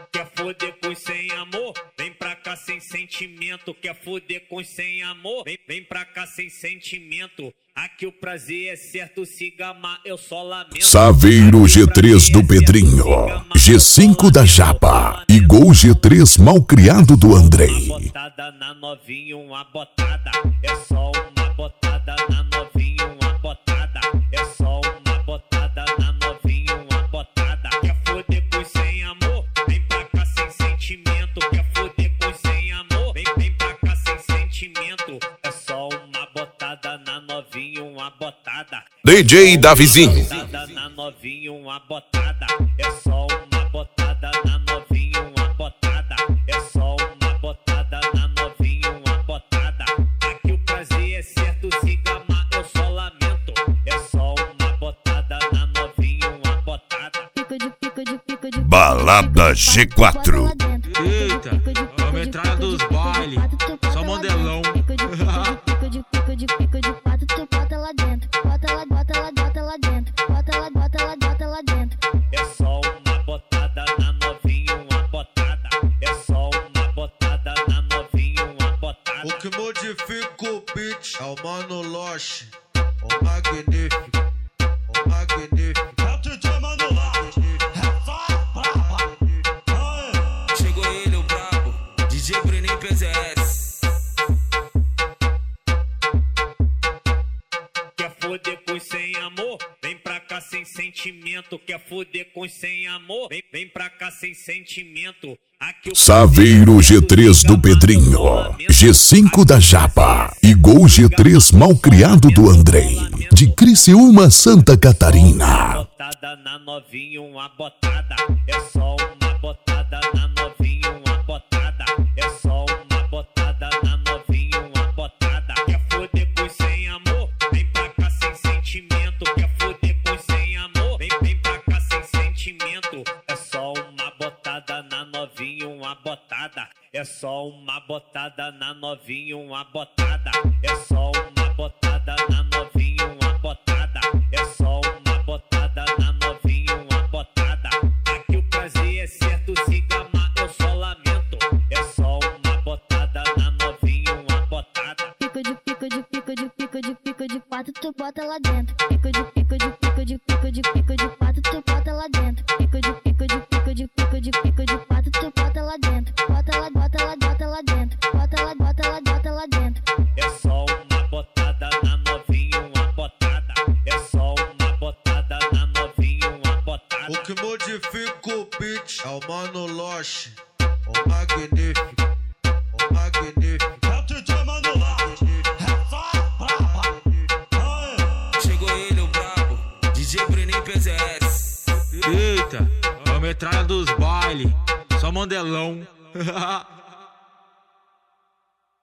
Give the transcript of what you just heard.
Quer foder com sem amor? Vem pra cá sem sentimento. Quer foder com sem amor? Vem pra cá sem sentimento. Aqui o prazer é certo, se gamar eu só lamento. Saveiro G3 do Pedrinho, G5 da Japa e Gol G3 malcriado do Andrei. Uma botada na novinha, uma botada. É só uma botada na novinha, uma botada. É só uma botada na novinha, uma botada. Quer foder com sem amor? Vem pra cá sem sentimento. Quer foder com sem amor? Vem pra cá sem sentimento. É só uma botada na novinha, uma botada. DJ Davizinho. Botada na novinha, uma botada. É só uma botada na novinha, uma botada. É só uma botada na novinha, uma botada. Aqui o prazer é certo, se gamar eu só lamento. É só uma botada na novinha, uma botada. Balada G4. Eita, é a metralha dos bailes, só modelão. É só uma botada na novinha, uma botada. É só uma botada na novinha, uma botada. O que modifica o beat é o Mano Loche, o magnífico, o magnífico. Chegou ele, o brabo, DJ Bruninho PZS. Quer foder com sem amor? Vem pra cá sem sentimento. Quer foder com sem amor? Vem pra cá sem sentimento. Aqui o Saveiro G3 do Pedrinho, G5 da Japa e Gol G3 malcriado do Andrei, de Criciúma, Santa Catarina. botada na novinha, uma botada. É só uma botada na novinha, uma botada. É só uma botada na novinha, uma botada. Quer foder com sem amor? Vem pra cá sem sentimento. Quer foder com sem amor? Vem pra cá sem sentimento. É só uma botada na novinha, uma botada. É só uma botada na novinha, uma botada. É só uma botada na novinha, uma botada. É só uma botada na novinha, uma botada. Aqui o prazer é certo, se gamar eu só lamento. É só uma botada na novinha, uma botada. Pico de pato, tu bota lá dentro. Pico de pato, tu bota lá dentro. Pico de pato, tu bota lá dentro. Bota lá dentro. Bota lá dentro. É só uma botada na novinha, uma botada. É só uma botada na novinha, uma botada. O que modifica o beat é o Mano Loche, o magnífico, o magnífico. Chegou ele, o brabo, DJ Bruninho PZS. Eita, é a metralha dos bailes, só modelão.